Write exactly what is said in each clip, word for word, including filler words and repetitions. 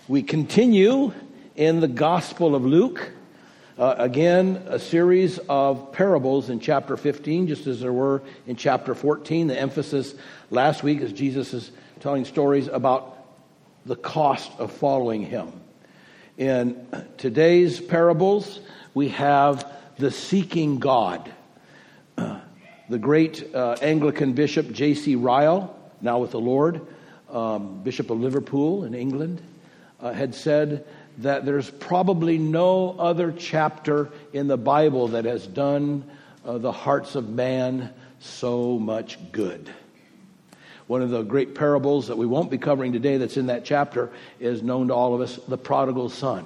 We continue in the Gospel of Luke. Uh, again, a series of parables in chapter fifteen, just as there were in chapter fourteen. The emphasis last week is Jesus is telling stories about the cost of following him. In today's parables, we have the seeking God. Uh, the great uh, Anglican bishop J C Ryle, now with the Lord, um, Bishop of Liverpool in England, uh, had said that there's probably no other chapter in the Bible that has done uh, the hearts of man so much good. One of the great parables that we won't be covering today that's in that chapter is known to all of us, the prodigal son.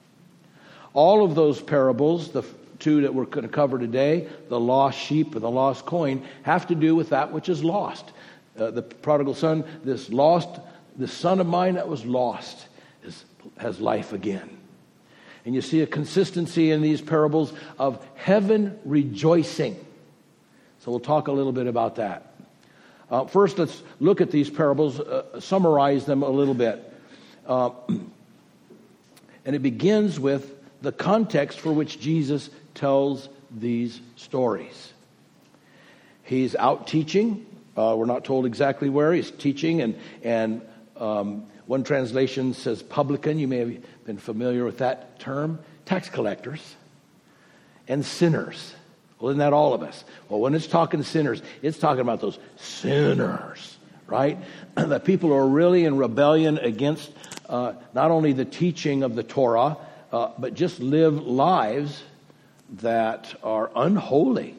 All of those parables, the two that we're going to cover today, the lost sheep and the lost coin, have to do with that which is lost. Uh, the prodigal son, this lost, this son of mine that was lost, is has life again. And you see a consistency in these parables of heaven rejoicing. So we'll talk a little bit about that. Uh, first, let's look at these parables, uh, summarize them a little bit. Uh, and it begins with the context for which Jesus tells these stories. He's out teaching. Uh, we're not told exactly where. He's teaching and, and um, one translation says publican. You may have been familiar with that term. Tax collectors and sinners. Well, isn't that all of us? Well, when it's talking sinners, it's talking about those sinners, right? The people who are really in rebellion against uh, not only the teaching of the Torah, uh, but just live lives that are unholy,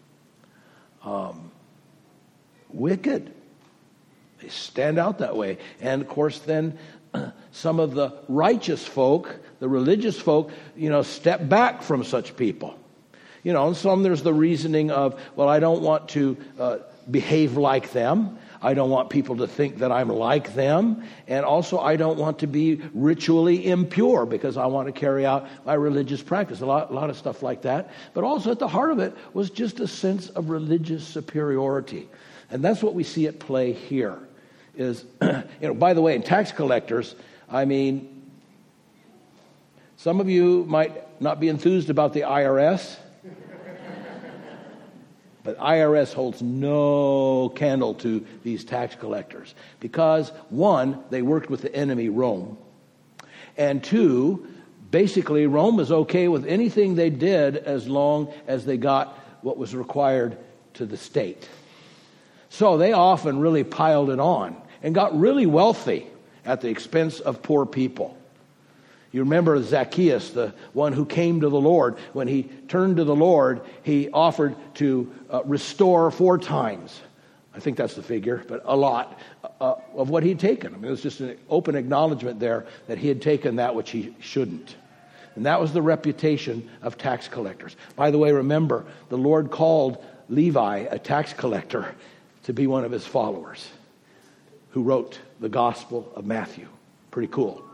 um, wicked. They stand out that way. And of course, then uh, some of the righteous folk, the religious folk, you know, step back from such people. You know, and some there's the reasoning of, well, I don't want to uh, behave like them. I don't want people to think that I'm like them. And also, I don't want to be ritually impure because I want to carry out my religious practice. A lot, a lot of stuff like that. But also at the heart of it was just a sense of religious superiority. And that's what we see at play here. Is, you know, by the way, in tax collectors, I mean, some of you might not be enthused about the I R S, but I R S holds no candle to these tax collectors because, one, they worked with the enemy, Rome, and two, basically, Rome was okay with anything they did as long as they got what was required to the state. So they often really piled it on and got really wealthy at the expense of poor people. You remember Zacchaeus, the one who came to the Lord. When he turned to the Lord, he offered to uh, restore four times. I think that's the figure, but a lot uh, of what he'd taken. I mean, it was just an open acknowledgement there that he had taken that which he shouldn't. And that was the reputation of tax collectors. By the way, remember, the Lord called Levi, a tax collector, to be one of his followers, who wrote the Gospel of Matthew. Pretty cool.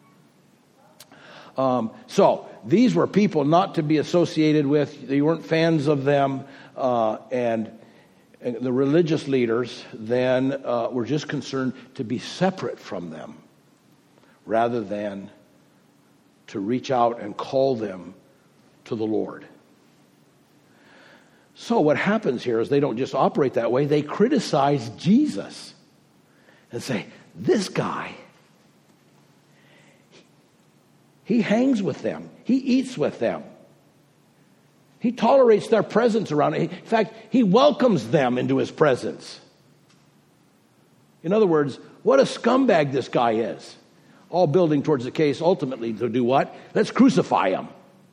Um, so these were people not to be associated with. They weren't fans of them, uh, and, and the religious leaders then uh, were just concerned to be separate from them, rather than to reach out and call them to the Lord. So what happens here is they don't just operate that way. They criticize Jesus and say, this guy, he hangs with them. He eats with them. He tolerates their presence around him. In fact, he welcomes them into his presence. In other words, what a scumbag this guy is. All building towards the case ultimately to do what? Let's crucify him.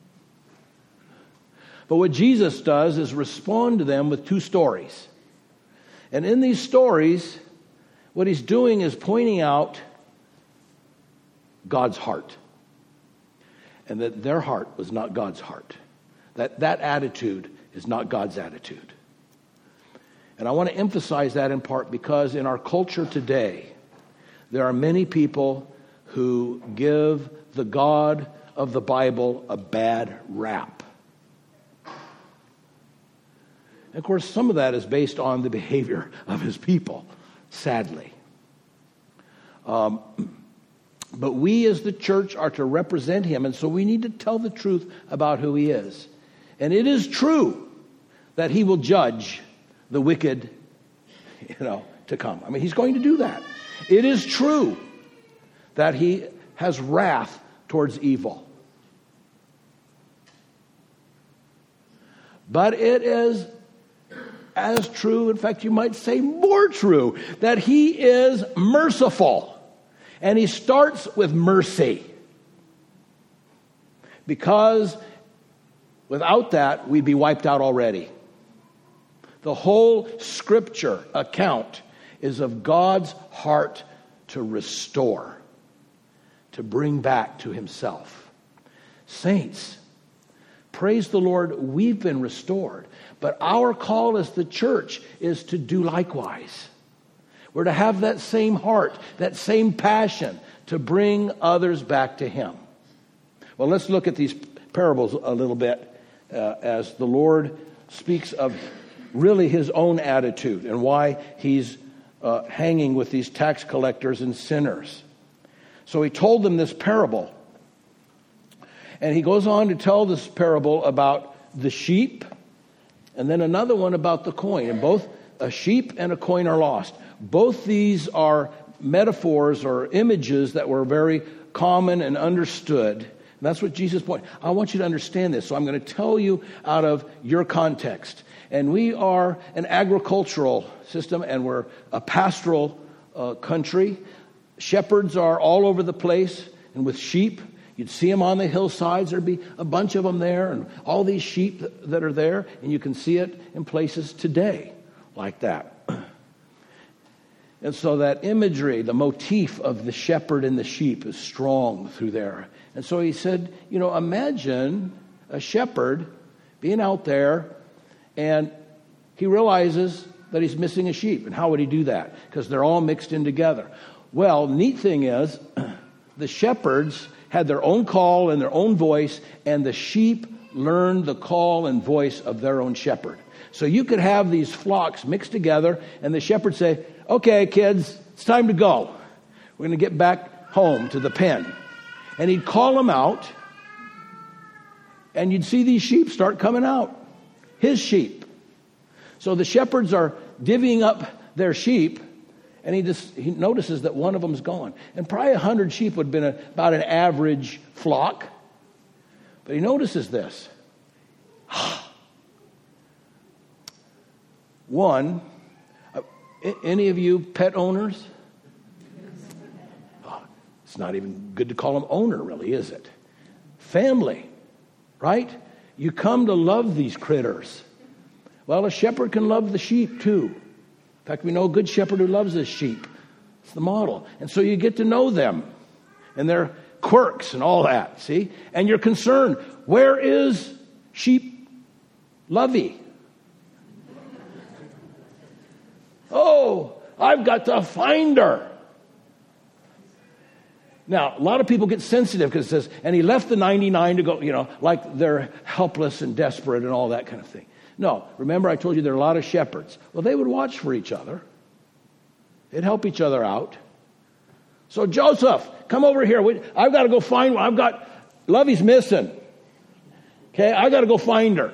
But what Jesus does is respond to them with two stories. And in these stories, what he's doing is pointing out God's heart. And that their heart was not God's heart. That that attitude is not God's attitude. And I want to emphasize that in part because in our culture today, there are many people who give the God of the Bible a bad rap. And of course, some of that is based on the behavior of his people, sadly. Um, But we as the church are to represent him, and so we need to tell the truth about who he is. And it is true that he will judge the wicked, you know, to come. I mean, he's going to do that. It is true that he has wrath towards evil. But it is as true, in fact, you might say more true, that he is merciful. And he starts with mercy. Because without that, we'd be wiped out already. The whole scripture account is of God's heart to restore, to bring back to himself. Saints, praise the Lord, we've been restored. But our call as the church is to do likewise. We're to have that same heart, that same passion to bring others back to him. Well, let's look at these parables a little bit uh, as the Lord speaks of really his own attitude and why he's uh, hanging with these tax collectors and sinners. So he told them this parable. And he goes on to tell this parable about the sheep and then another one about the coin. And both a sheep and a coin are lost. Both these are metaphors or images that were very common and understood. And that's what Jesus pointed. I want you to understand this. So I'm going to tell you out of your context. And we are an agricultural system and we're a pastoral uh, country. Shepherds are all over the place. And with sheep, you'd see them on the hillsides. There'd be a bunch of them there and all these sheep that are there. And you can see it in places today like that. And so that imagery, the motif of the shepherd and the sheep is strong through there. And so he said, you know, imagine a shepherd being out there and he realizes that he's missing a sheep. And how would he do that? Because they're all mixed in together. Well, neat thing is, the shepherds had their own call and their own voice, and the sheep learned the call and voice of their own shepherd. So you could have these flocks mixed together, and the shepherd say, okay, kids, it's time to go. We're going to get back home to the pen. And he'd call them out, and you'd see these sheep start coming out. His sheep. So the shepherds are divvying up their sheep, and he just he notices that one of them's gone. And probably a hundred sheep would have been a, about an average flock. But he notices this. One, uh, any of you pet owners? Oh, it's not even good to call them owner, really, is it? Family, right? You come to love these critters. Well, a shepherd can love the sheep too. In fact, we know a good shepherd who loves his sheep. It's the model. And so you get to know them and their quirks and all that, see? And you're concerned, where is sheep Lovey? Oh, I've got to find her. Now, a lot of people get sensitive because it says, and he left the ninety-nine to go, you know, like they're helpless and desperate and all that kind of thing. No, remember I told you there are a lot of shepherds. Well, they would watch for each other. They'd help each other out. So, Joseph, come over here. We, I've got to go find one. I've got, Lovey's missing. Okay, I've got to go find her.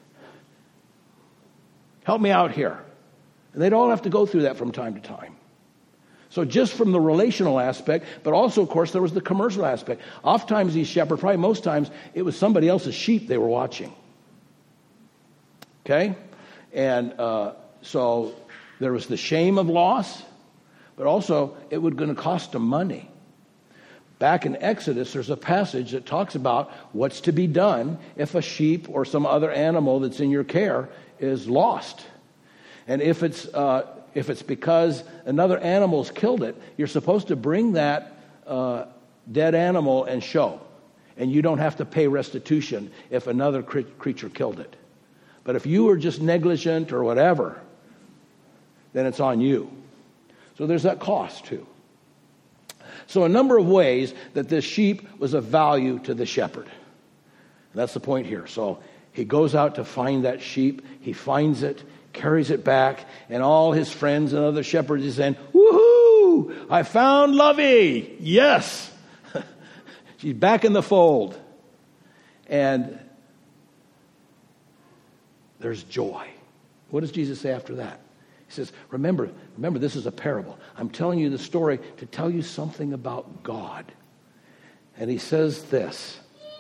Help me out here. And they'd all have to go through that from time to time. So just from the relational aspect, but also, of course, there was the commercial aspect. Oftentimes these shepherds, probably most times, it was somebody else's sheep they were watching. Okay? And uh, so there was the shame of loss, but also it was going to cost them money. Back in Exodus, there's a passage that talks about what's to be done if a sheep or some other animal that's in your care is lost. And if it's uh, if it's because another animal's killed it, you're supposed to bring that uh, dead animal and show. And you don't have to pay restitution if another cre- creature killed it. But if you were just negligent or whatever, then it's on you. So there's that cost too. So a number of ways that this sheep was of value to the shepherd. And that's the point here. So he goes out to find that sheep. He finds it, carries it back, and all his friends and other shepherds are saying, woohoo! I found Lovey! Yes! She's back in the fold. And there's joy. What does Jesus say after that? He says, remember, remember, this is a parable. I'm telling you the story to tell you something about God. And he says this.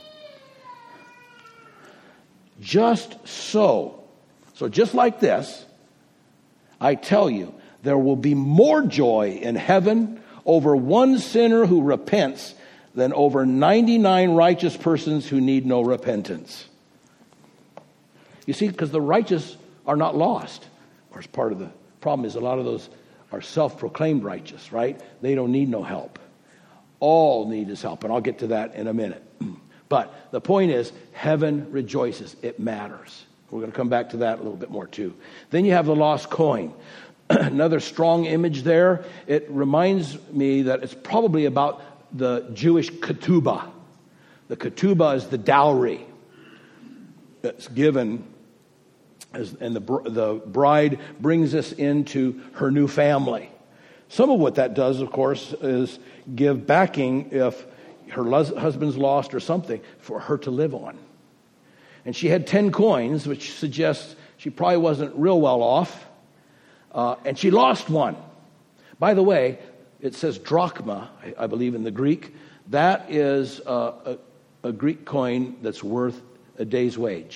Just so, so just like this, I tell you, there will be more joy in heaven over one sinner who repents than over ninety-nine righteous persons who need no repentance. You see, because the righteous are not lost. Of course, part of the problem is a lot of those are self-proclaimed righteous, right? They don't need no help. All need his help, and I'll get to that in a minute. But the point is, heaven rejoices. It matters. We're going to come back to that a little bit more too. Then you have the lost coin. Another strong image there. It reminds me that it's probably about the Jewish ketubah. The ketubah is the dowry that's given, as, and the, the bride brings us into her new family. Some of what that does, of course, is give backing if her husband's lost or something for her to live on. And she had ten coins, which suggests she probably wasn't real well off. Uh, and she lost one. By the way, it says drachma, I, I believe in the Greek. That is uh, a, a Greek coin that's worth a day's wage.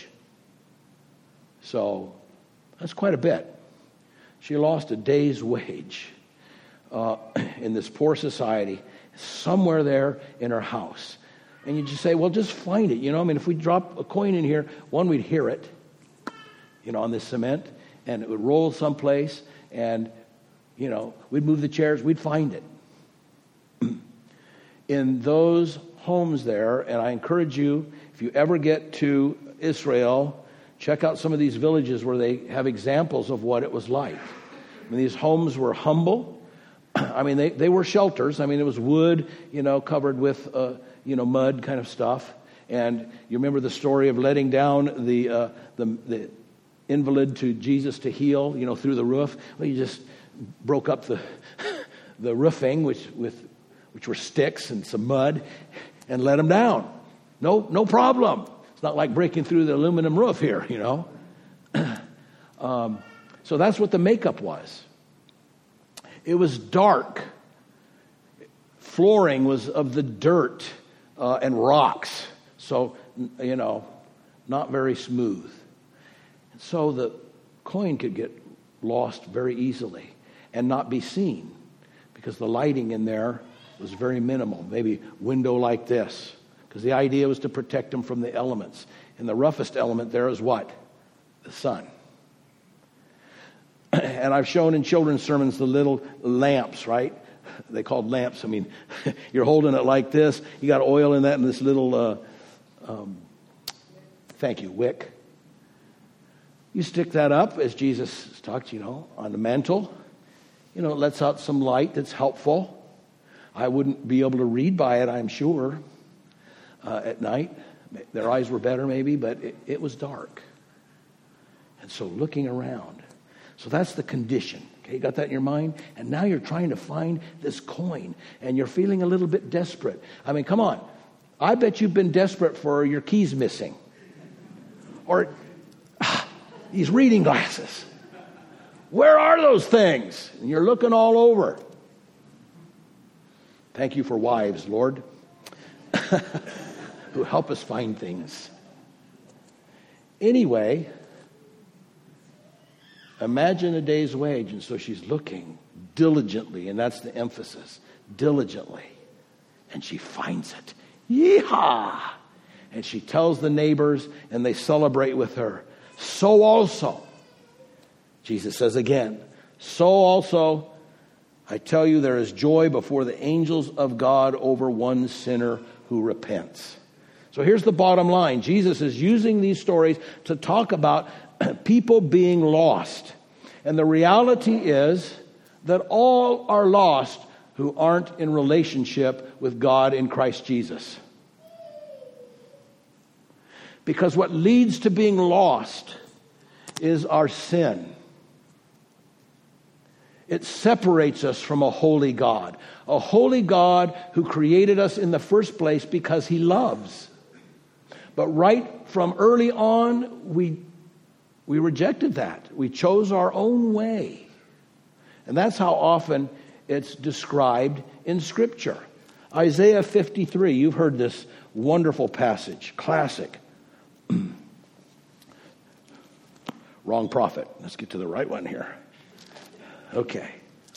So that's quite a bit. She lost a day's wage uh, in this poor society, somewhere there in her house. And you just say, well, just find it. You know, I mean, if we drop a coin in here, one, we'd hear it, you know, on this cement, and it would roll someplace, and, you know, we'd move the chairs, we'd find it. In those homes there, and I encourage you, if you ever get to Israel, check out some of these villages where they have examples of what it was like. I mean, these homes were humble. I mean, they, they were shelters. I mean, it was wood, you know, covered with, uh, you know, mud kind of stuff. And you remember the story of letting down the, uh, the the invalid to Jesus to heal, you know, through the roof. Well, you just broke up the the roofing, which with which were sticks and some mud, and let him down. No, no problem. It's not like breaking through the aluminum roof here, you know. um, so that's what the makeup was. It was dark. Flooring was of the dirt uh, and rocks. So, you know, not very smooth. And so the coin could get lost very easily and not be seen because the lighting in there was very minimal. Maybe window like this. Because the idea was to protect them from the elements. And the roughest element there is what? The sun. And I've shown in children's sermons the little lamps, right? They called lamps. I mean, you're holding it like this. You got oil in that and this little, uh, um, thank you, wick. You stick that up, as Jesus talked, you know, on the mantle. You know, it lets out some light that's helpful. I wouldn't be able to read by it, I'm sure, uh, at night. Their eyes were better maybe, but it, it was dark. And so looking around. So that's the condition. Okay, you got that in your mind? And now you're trying to find this coin, and you're feeling a little bit desperate. I mean, come on. I bet you've been desperate for your keys missing. Or ah, these reading glasses. Where are those things? And you're looking all over. Thank you for wives, Lord, who help us find things. Anyway, imagine a day's wage. And so she's looking diligently, and that's the emphasis, diligently. And she finds it. Yeehaw! And she tells the neighbors, and they celebrate with her. So also, Jesus says again, so also, I tell you, there is joy before the angels of God over one sinner who repents. So here's the bottom line. Jesus is using these stories to talk about people being lost. And the reality is that all are lost who aren't in relationship with God in Christ Jesus. Because what leads to being lost is our sin. It separates us from a holy God. A holy God who created us in the first place because he loves. But right from early on, we, we rejected that. We chose our own way. And that's how often it's described in Scripture. Isaiah fifty-three, you've heard this wonderful passage, classic. Wrong prophet. Let's get to the right one here. Okay.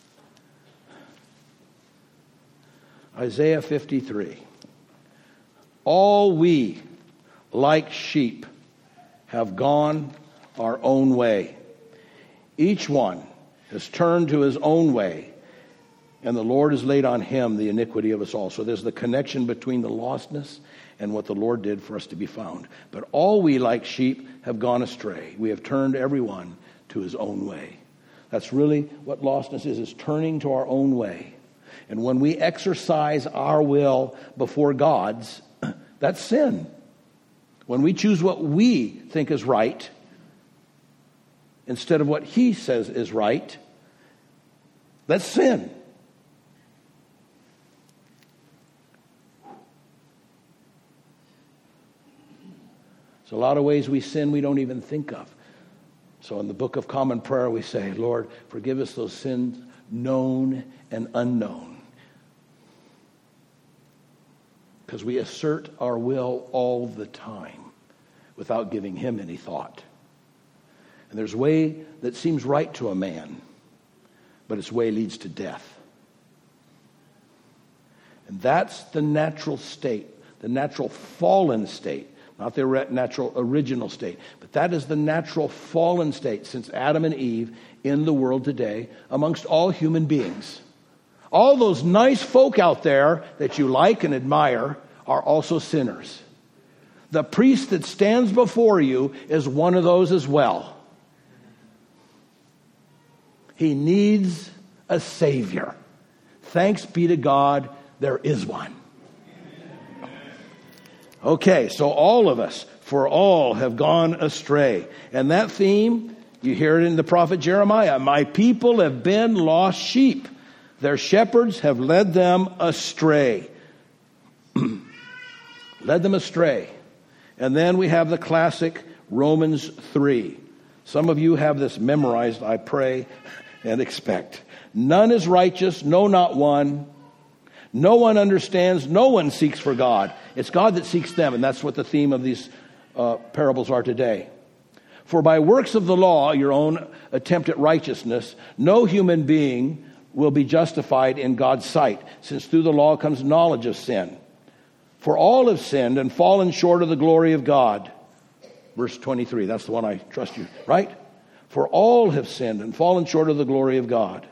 Isaiah fifty-three. All we, like sheep, have gone our own way. Each one has turned to his own way, and the Lord has laid on him the iniquity of us all. So there's the connection between the lostness and what the Lord did for us to be found. But all we, like sheep, have gone astray. We have turned everyone to his own way. That's really what lostness is, is turning to our own way. And when we exercise our will before God's, that's sin. When we choose what we think is right instead of what he says is right, that's sin. There's a lot of ways we sin we don't even think of. So in the Book of Common Prayer we say, Lord, forgive us those sins known and unknown. Because we assert our will all the time without giving him any thought. And there's a way that seems right to a man, but its way leads to death. And that's the natural state, the natural fallen state. Not the natural original state. But that is the natural fallen state since Adam and Eve in the world today amongst all human beings. All those nice folk out there that you like and admire are also sinners. The priest that stands before you is one of those as well. He needs a Savior. Thanks be to God, there is one. Okay, so all of us, for all have gone astray. And that theme, you hear it in the prophet Jeremiah. My people have been lost sheep. Their shepherds have led them astray. Led them astray. And then we have the classic Romans three. Some of you have this memorized, I pray and expect. None is righteous, no, not one. No one understands, no one seeks for God. It's God that seeks them, and that's what the theme of these uh, parables are today. For by works of the law, your own attempt at righteousness, no human being will be justified in God's sight, since through the law comes knowledge of sin. For all have sinned and fallen short of the glory of God. Verse twenty-three, that's the one I trust you, right? For all have sinned and fallen short of the glory of God.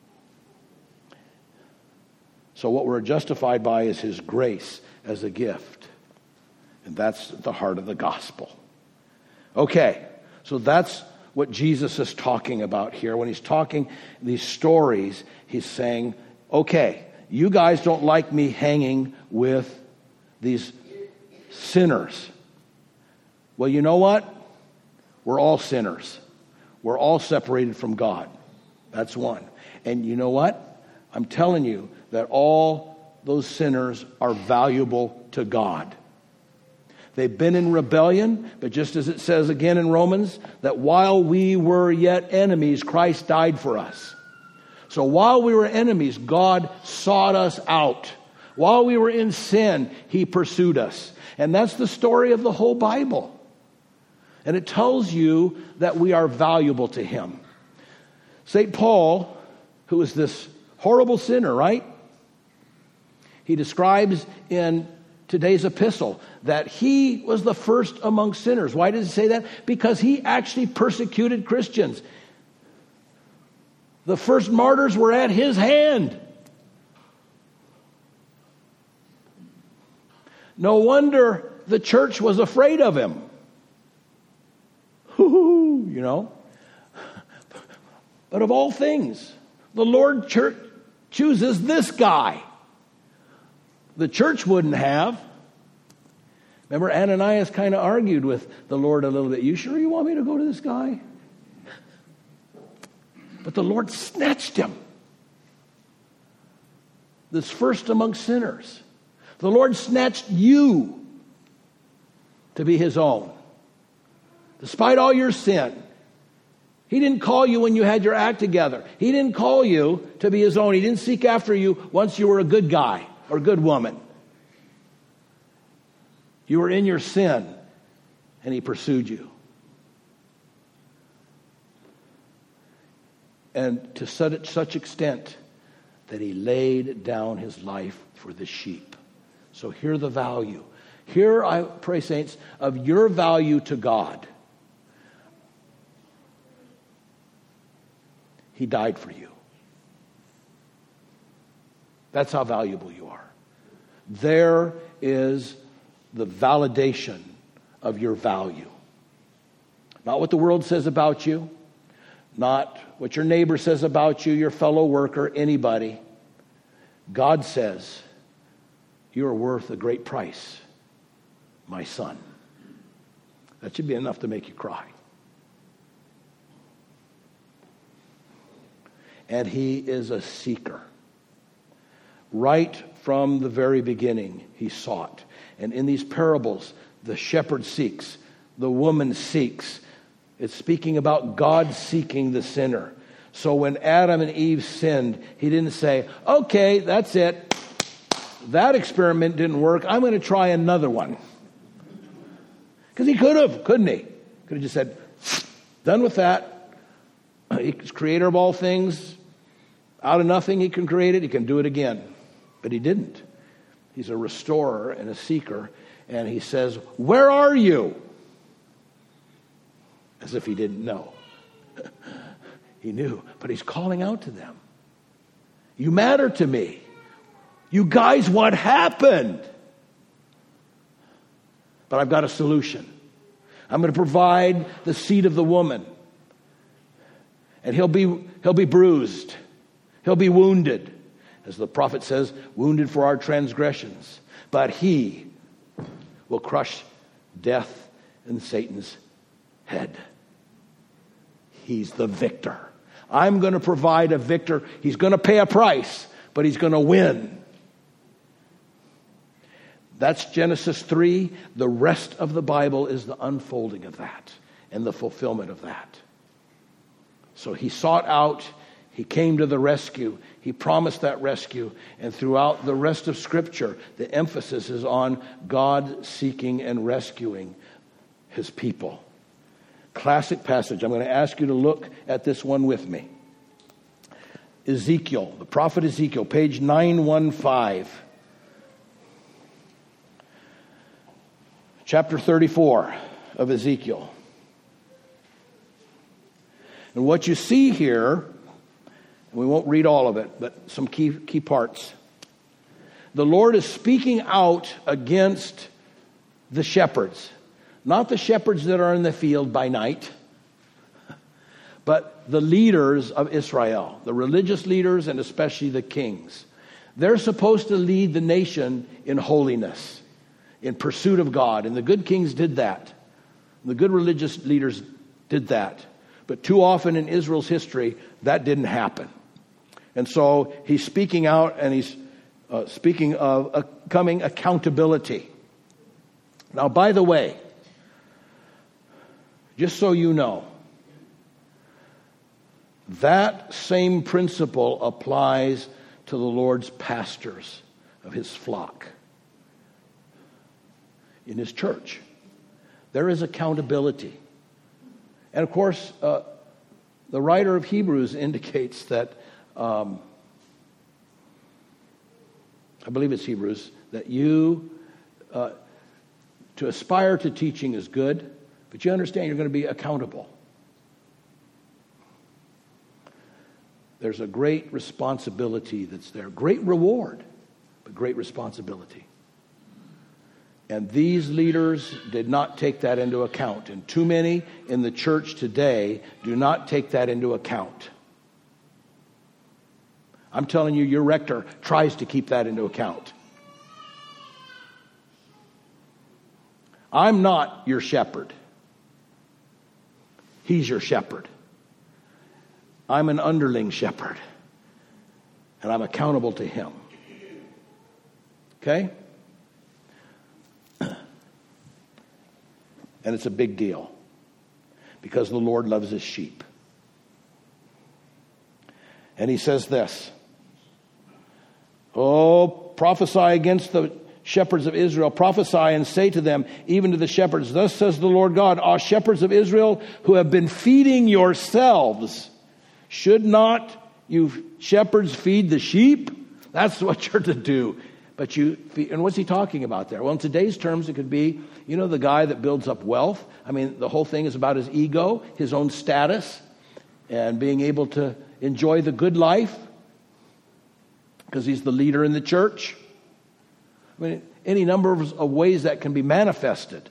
So what we're justified by is his grace as a gift. And that's the heart of the gospel. Okay, so that's what Jesus is talking about here. When he's talking these stories, he's saying, okay, you guys don't like me hanging with these sinners. Well, you know what? We're all sinners. We're all separated from God. That's one. And you know what? I'm telling you that all those sinners are valuable to God. They've been in rebellion, but just as it says again in Romans, that while we were yet enemies, Christ died for us. So while we were enemies, God sought us out. While we were in sin, he pursued us. And that's the story of the whole Bible. And it tells you that we are valuable to him. Saint Paul, who is this horrible sinner, right? He describes in today's epistle that he was the first among sinners. Why does he say that? Because he actually persecuted Christians. The first martyrs were at his hand. No wonder the church was afraid of him. Hoo-hoo, you know. But of all things, the Lord church chooses this guy. The church wouldn't have. Remember, Ananias kind of argued with the Lord a little bit. You sure you want me to go to this guy? but the Lord snatched him. This first among sinners. The Lord snatched you to be his own. Despite all your sin. He didn't call you when you had your act together. He didn't call you to be his own. He didn't seek after you once you were a good guy or good woman. You were in your sin, and he pursued you. And to such, such extent that he laid down his life for the sheep. So hear the value. Here, I pray, saints, of your value to God. He died for you. That's how valuable you are. There is the validation of your value. Not what the world says about you, not what your neighbor says about you, your fellow worker, anybody. God says, you are worth a great price, my son. That should be enough to make you cry. And he is a seeker. Right from the very beginning, he sought. And in these parables, the shepherd seeks, the woman seeks. It's speaking about God seeking the sinner. So when Adam and Eve sinned, he didn't say, okay, that's it. That experiment didn't work. I'm going to try another one. Because he could have, couldn't he? Could have just said, done with that. He's creator of all things. Out of nothing, he can create it. He can do it again. But he didn't. He's a restorer and a seeker. And he says, where are you? As if he didn't know. He knew. But he's calling out to them. You matter to me. You guys, what happened? But I've got a solution. I'm going to provide the seed of the woman. And he'll be, he'll be bruised. He'll be wounded. As the prophet says, wounded for our transgressions. But he will crush death and Satan's head. He's the victor. I'm going to provide a victor. He's going to pay a price, but he's going to win. That's Genesis three. The rest of the Bible is the unfolding of that and the fulfillment of that. So he sought out, he came to the rescue, he promised that rescue, and throughout the rest of Scripture, the emphasis is on God seeking and rescuing his people. Classic passage. I'm going to ask you to look at this one with me. Ezekiel, the prophet Ezekiel, page nine fifteen. Chapter thirty-four of Ezekiel. And what you see here, and we won't read all of it, but some key key parts. The Lord is speaking out against the shepherds. Not the shepherds that are in the field by night, but the leaders of Israel, the religious leaders and especially the kings. They're supposed to lead the nation in holiness, in pursuit of God. And the good kings did that. The good religious leaders did that. But too often in Israel's history, that didn't happen. And so he's speaking out, and he's uh, speaking of a coming accountability. Now, by the way, just so you know, that same principle applies to the Lord's pastors of his flock in his church. There is accountability. And of course, uh, the writer of Hebrews indicates that, um, I believe it's Hebrews, that you, uh, to aspire to teaching is good, but you understand you're going to be accountable. There's a great responsibility that's there. Great reward, but great responsibility. And these leaders did not take that into account. And too many in the church today do not take that into account. I'm telling you, your rector tries to keep that into account. I'm not your shepherd. He's your shepherd. I'm an underling shepherd, and I'm accountable to him. Okay? And it's a big deal because the Lord loves his sheep. And he says this, oh, prophesy against the shepherds of Israel. Prophesy and say to them, even to the shepherds, thus says the Lord God, ah, shepherds of Israel who have been feeding yourselves, should not you shepherds feed the sheep? That's what you're to do. But you, and what's he talking about there? Well, in today's terms, it could be, you know, the guy that builds up wealth. I mean, the whole thing is about his ego, his own status, and being able to enjoy the good life because he's the leader in the church. I mean, any number of ways that can be manifested.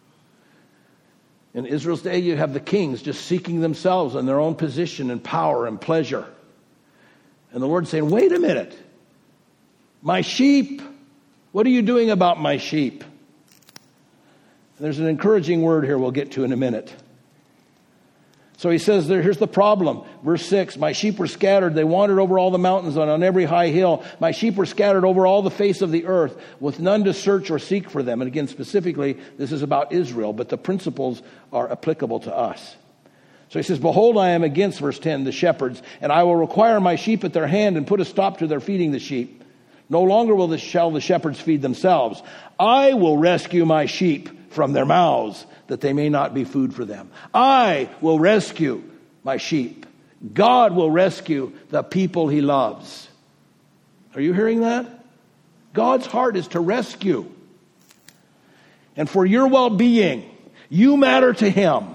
In Israel's day, you have the kings just seeking themselves and their own position and power and pleasure. And the Lord's saying, wait a minute. My sheep, what are you doing about my sheep? And there's an encouraging word here we'll get to in a minute. So he says, there, here's the problem. Verse six, my sheep were scattered. They wandered over all the mountains and on every high hill. My sheep were scattered over all the face of the earth with none to search or seek for them. And again, specifically, this is about Israel, but the principles are applicable to us. So he says, behold, I am against, verse ten, the shepherds, and I will require my sheep at their hand and put a stop to their feeding the sheep. No longer will the, shall the shepherds feed themselves. I will rescue my sheep from their mouths, that they may not be food for them. I will rescue my sheep. God will rescue the people he loves. Are you hearing that? God's heart is to rescue. And for your well-being, you matter to him.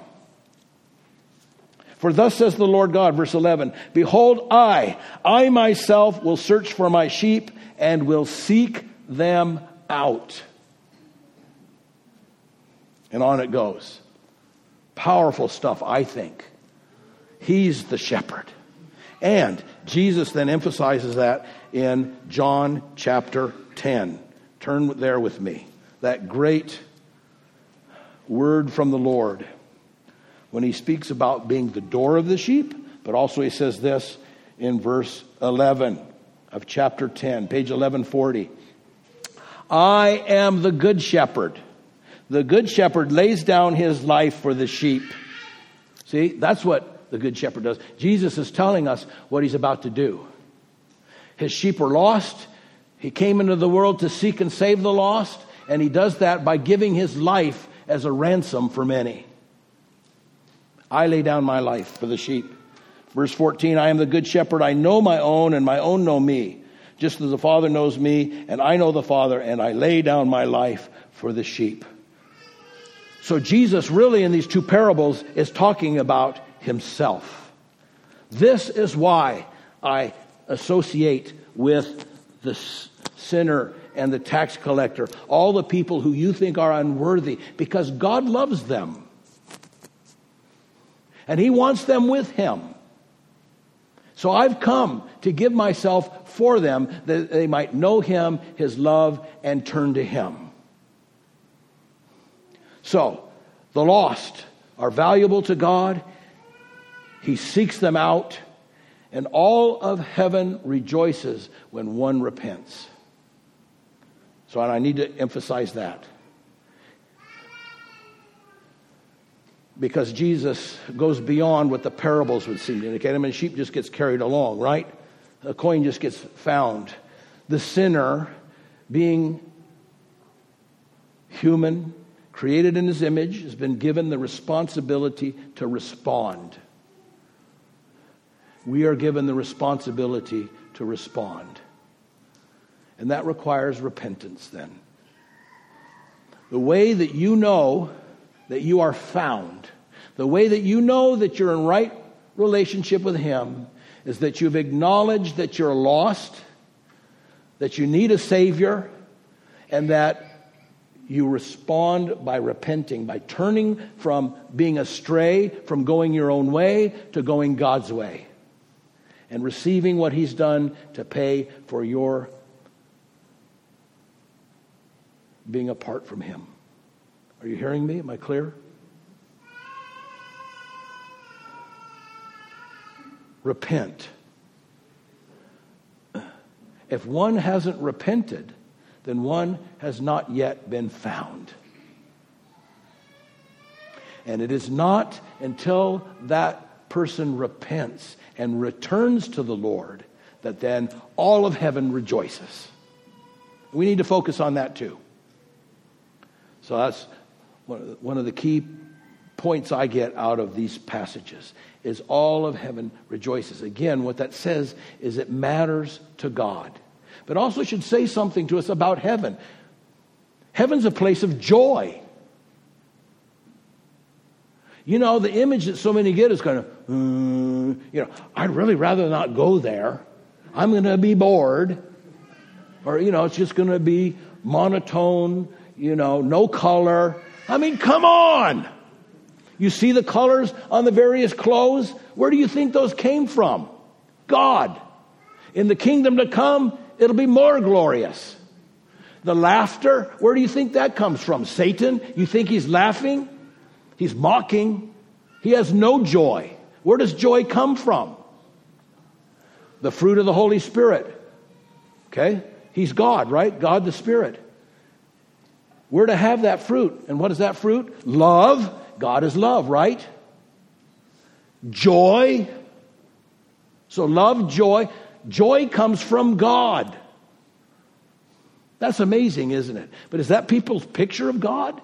For thus says the Lord God, verse eleven, behold, I, I myself will search for my sheep and will seek them out. And on it goes. Powerful stuff, I think. He's the shepherd. And Jesus then emphasizes that in John chapter ten. Turn there with me. That great word from the Lord when he speaks about being the door of the sheep, but also he says this in verse eleven of chapter ten, page eleven forty. I am the good shepherd. The good shepherd lays down his life for the sheep. See, that's what the good shepherd does. Jesus is telling us what he's about to do. His sheep were lost. He came into the world to seek and save the lost, and he does that by giving his life as a ransom for many. I lay down my life for the sheep. Verse fourteen, I am the good shepherd. I know my own, and my own know me. Just as the Father knows me, and I know the Father, and I lay down my life for the sheep. So Jesus really in these two parables is talking about himself. This is why I associate with the sinner and the tax collector, all the people who you think are unworthy, because God loves them. And he wants them with him. So I've come to give myself for them that they might know him, his love, and turn to him. So, the lost are valuable to God. He seeks them out. And all of heaven rejoices when one repents. So I need to emphasize that. Because Jesus goes beyond what the parables would seem to indicate. I mean, a sheep just gets carried along, right? A coin just gets found. The sinner, being human, created in his image, has been given the responsibility to respond. We are given the responsibility to respond. And that requires repentance then. The way that you know that you are found, the way that you know that you're in right relationship with him, is that you've acknowledged that you're lost, that you need a Savior, and that you respond by repenting, by turning from being astray, from going your own way to going God's way, and receiving what he's done to pay for your being apart from him. Are you hearing me? Am I clear? repent. If one hasn't repented, then one has not yet been found. And it is not until that person repents and returns to the Lord that then all of heaven rejoices. We need to focus on that too. So that's one of the key points I get out of these passages, is all of heaven rejoices. Again, what that says is it matters to God. But also should say something to us about heaven. Heaven's a place of joy. You know, the image that so many get is kind of, mm, you know, I'd really rather not go there. I'm going to be bored. Or, you know, it's just going to be monotone, you know, no color. I mean, come on. You see the colors on the various clothes? Where do you think those came from? God. In the kingdom to come, it'll be more glorious. The laughter, where do you think that comes from? Satan? You think he's laughing? He's mocking. He has no joy. Where does joy come from? The fruit of the Holy Spirit. Okay? He's God, right? God the Spirit. We're to have that fruit. And what is that fruit? Love. God is love, right? Joy. So love, joy. Joy comes from God. That's amazing, isn't it? But is that people's picture of God?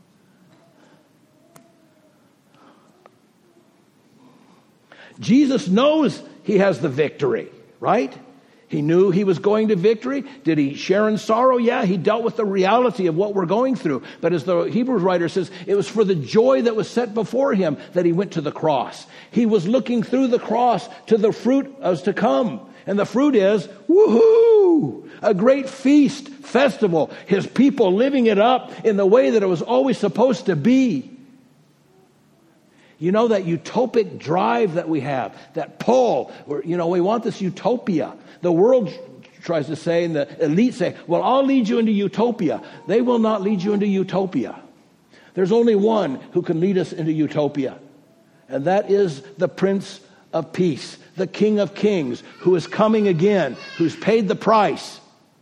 Jesus knows he has the victory, right? He knew he was going to victory. Did he share in sorrow? Yeah, he dealt with the reality of what we're going through. But as the Hebrews writer says, it was for the joy that was set before him that he went to the cross. He was looking through the cross to the fruit as to come. And the fruit is, woohoo! A great feast, festival. His people living it up in the way that it was always supposed to be. You know, that utopic drive that we have, that pull, where, you know, we want this utopia. The world tries to say, and the elite say, well, I'll lead you into utopia. They will not lead you into utopia. There's only one who can lead us into utopia. And that is the Prince of Peace, the King of Kings, who is coming again, who's paid the price.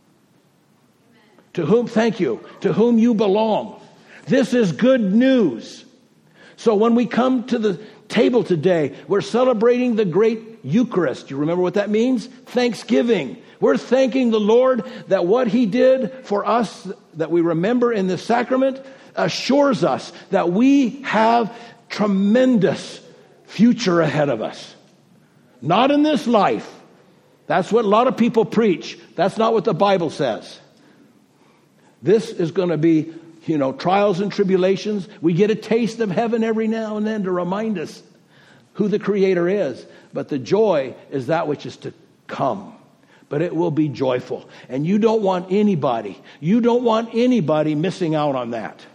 To whom, thank you, to whom you belong. This is good news. So when we come to the table today, we're celebrating the great Eucharist. You remember what that means? Thanksgiving. We're thanking the Lord that what he did for us, that we remember in this sacrament, assures us that we have tremendous future ahead of us. Not in this life. That's what a lot of people preach. That's not what the Bible says. This is going to be, you know, trials and tribulations. We get a taste of heaven every now and then to remind us who the Creator is. But the joy is that which is to come. But it will be joyful. And you don't want anybody, you don't want anybody missing out on that.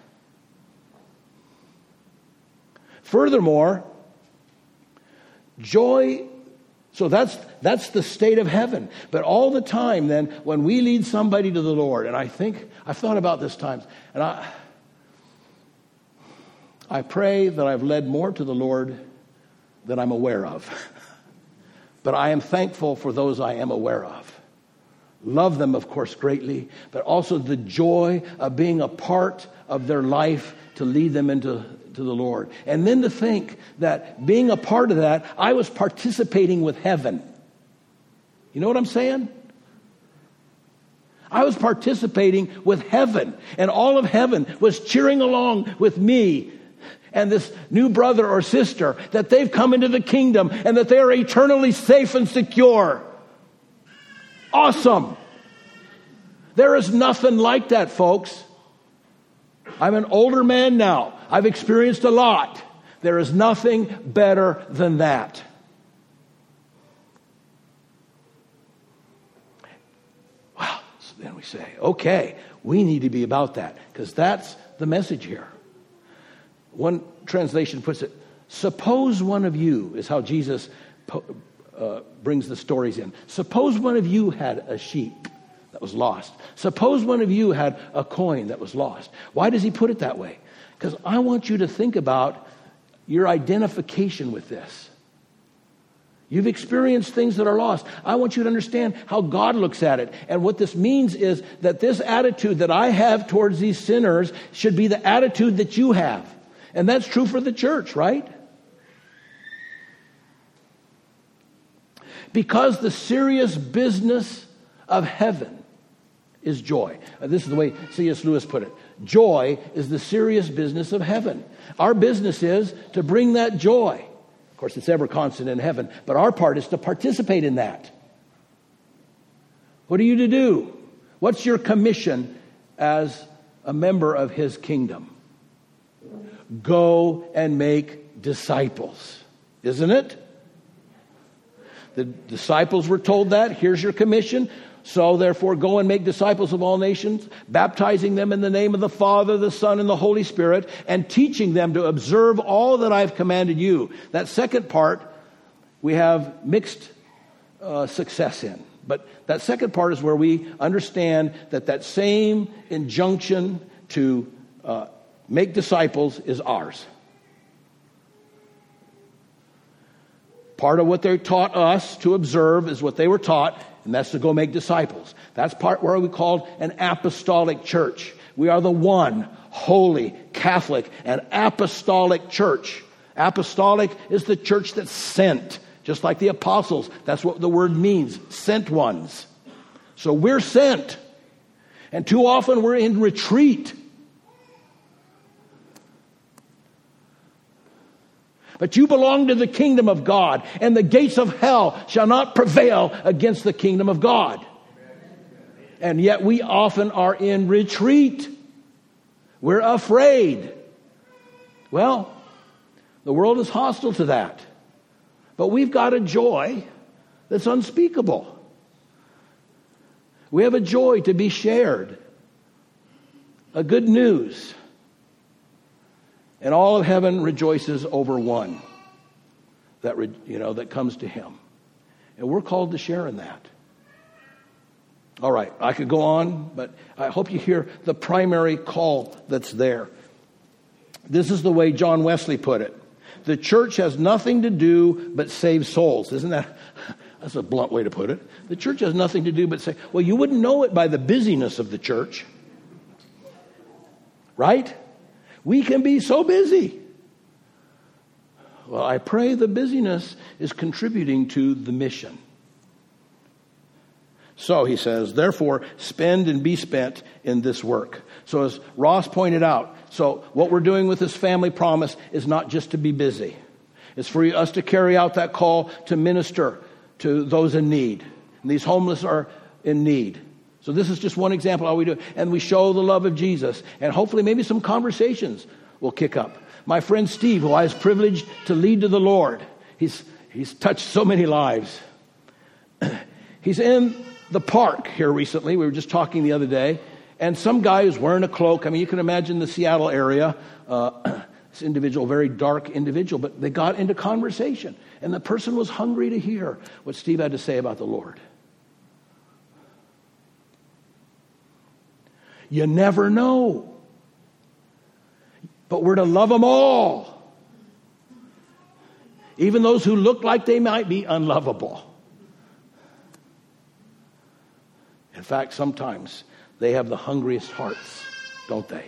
Furthermore, joy, so that's that's the state of heaven. But all the time then, when we lead somebody to the Lord, and I think, I've thought about this times, and I, I pray that I've led more to the Lord than I'm aware of. But I am thankful for those I am aware of. Love them, of course, greatly, but also the joy of being a part of their life to lead them into to the Lord. And then to think that being a part of that, I was participating with heaven. You know what I'm saying? I was participating with heaven, and all of heaven was cheering along with me and this new brother or sister that they've come into the kingdom and that they are eternally safe and secure. Awesome. There is nothing like that, folks. I'm an older man now. I've experienced a lot. There is nothing better than that. Well, so then we say, okay, we need to be about that, because that's the message here. One translation puts it, suppose one of you, is how Jesus uh, brings the stories in. Suppose one of you had a sheep that was lost. Suppose one of you had a coin that was lost. Why does he put it that way? Because I want you to think about your identification with this. You've experienced things that are lost. I want you to understand how God looks at it. And what this means is that this attitude that I have towards these sinners should be the attitude that you have. And that's true for the church, right? Because the serious business of heaven is joy. This is the way C S Lewis put it. Joy is the serious business of heaven. Our business is to bring that joy. Of course, it's ever constant in heaven, but our part is to participate in that. What are you to do? What's your commission as a member of His kingdom? Go and make disciples, isn't it? The disciples were told that. Here's your commission. So therefore, go and make disciples of all nations, baptizing them in the name of the Father, the Son, and the Holy Spirit, and teaching them to observe all that I've commanded you. That second part, we have mixed uh, success in. But that second part is where we understand that that same injunction to uh, make disciples is ours. Part of what they taught us to observe is what they were taught, and that's to go make disciples. That's part where we called an apostolic church. We are the one holy, Catholic, and apostolic church. Apostolic is the church that's sent, just like the apostles. That's what the word means, sent ones. So we're sent. And too often we're in retreat. But you belong to the kingdom of God, and the gates of hell shall not prevail against the kingdom of God. And yet we often are in retreat. We're afraid. Well, the world is hostile to that. But we've got a joy that's unspeakable. We have a joy to be shared. A good news. And all of heaven rejoices over one that you know that comes to Him. And we're called to share in that. All right, I could go on, but I hope you hear the primary call that's there. This is the way John Wesley put it. The church has nothing to do but save souls. Isn't that, that's a blunt way to put it. The church has nothing to do but say, well, you wouldn't know it by the busyness of the church. Right? We can be so busy. Well, I pray the busyness is contributing to the mission. So he says, therefore, spend and be spent in this work. So as Ross pointed out, so what we're doing with this family promise is not just to be busy. It's for us to carry out that call to minister to those in need. And these homeless are in need. So this is just one example of how we do it. And we show the love of Jesus. And hopefully maybe some conversations will kick up. My friend Steve, who I was privileged to lead to the Lord, he's he's touched so many lives. He's in the park here recently. We were just talking the other day. And some guy who's wearing a cloak. I mean, you can imagine the Seattle area. Uh, this individual, very dark individual. But they got into conversation. And the person was hungry to hear what Steve had to say about the Lord. You never know. But we're to love them all. Even those who look like they might be unlovable. In fact, sometimes they have the hungriest hearts, don't they?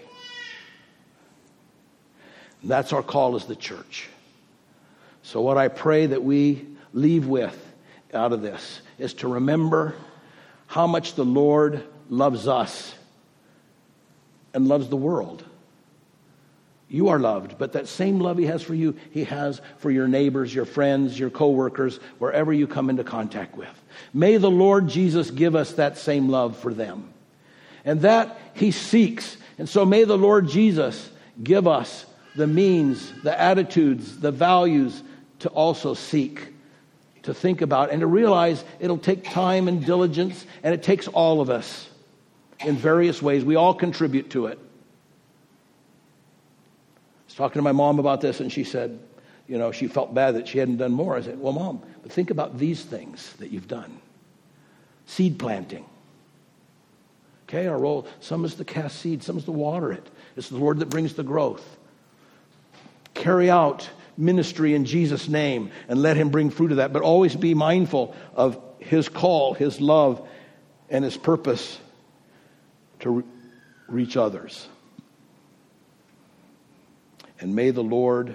And that's our call as the church. So what I pray that we leave with out of this is to remember how much the Lord loves us and loves the world. You are loved, but that same love He has for you, He has for your neighbors, your friends, your co-workers, wherever you come into contact with. May the Lord Jesus give us that same love for them. And that He seeks. And so may the Lord Jesus give us the means, the attitudes, the values to also seek, to think about, and to realize it'll take time and diligence, and it takes all of us in various ways. We all contribute to it. I was talking to my mom about this, and she said, you know, she felt bad that she hadn't done more. I said, well, Mom, but think about these things that you've done. Seed planting. Okay, our role, some is to cast seed, some is to water it. It's the Lord that brings the growth. Carry out ministry in Jesus' name and let him bring fruit of that. But always be mindful of his call, his love, and his purpose to re- reach others. And may the Lord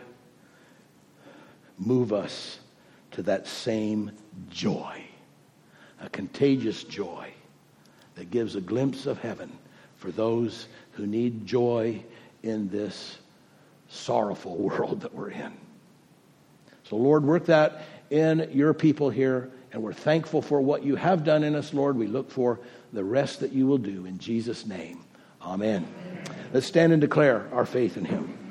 move us to that same joy, a contagious joy that gives a glimpse of heaven for those who need joy in this sorrowful world that we're in. So, Lord, work that in your people here, and we're thankful for what you have done in us, Lord. We look for the rest that you will do in Jesus' name. Amen. Let's stand and declare our faith in him.